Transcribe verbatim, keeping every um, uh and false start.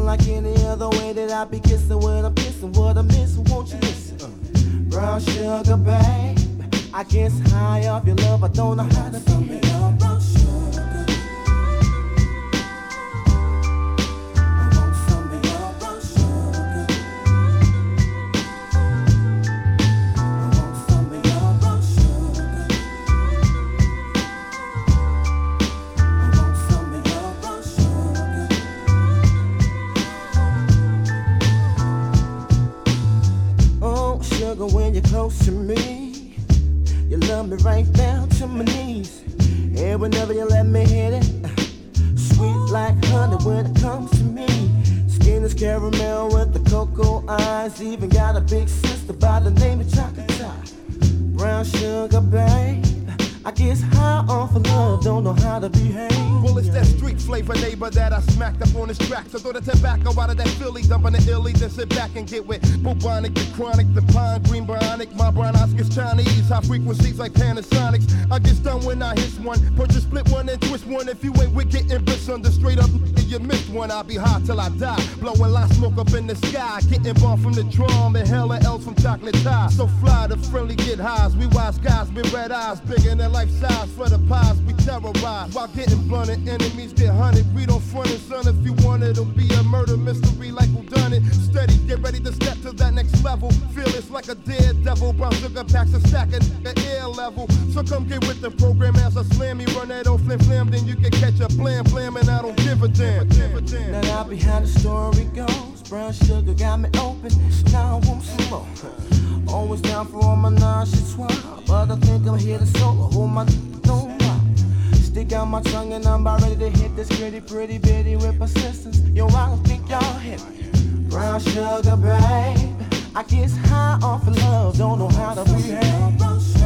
like any other way that I be kissing what I'm kissing, what I'm missing, won't you listen? Uh, brown sugar, babe, I guess high off your love, I don't know how to be it. Brown sugar. When you're close to me, you love me right down to my knees. And whenever you let me hit it, sweet like honey when it comes to me. Skin is caramel with the cocoa eyes. Even got a big sister by the name of Chocolate. Brown sugar, babe, I guess high off of love, don't know how to behave. Well, it's that street flavor neighbor that I smacked up on this track. So throw the tobacco out of that Philly, dumping the illy, then sit back and get with bubonic, the chronic, the pine, green bionic. My brown eyes gets Chinese, high frequencies like Panasonics. I get done when I hit one, purchase split one and twist one. If you ain't with getting bliss under straight up, you missed one. I'll be high till I die, blowing line smoke up in the sky, getting bomb from the drum and hella else from chocolate tie. So fly the friendly get highs, we wise guys with red eyes, bigger than life size. For the pies we terrorize while getting blunted. Enemies get hunted. We don't front it, son. If you want it, it'll be a murder mystery like who done it. Steady, get ready to step to that next level. Feel it's like a daredevil. Brown sugar packs a stack at the air level. So come get with the program as I slam me. Run that old flim flam, then you can catch a blam blam, and I don't give a damn. Now now behind the story goes, brown sugar got me open. Now I want some more. Always down for all my nauseous swab, but I think I'm here to solo. Hold my don't rock. Stick out my tongue and I'm about ready to hit this pretty, pretty bitty with persistence. Yo, I don't think y'all hit me. Brown sugar, babe, I guess high off of love, don't know how to behave.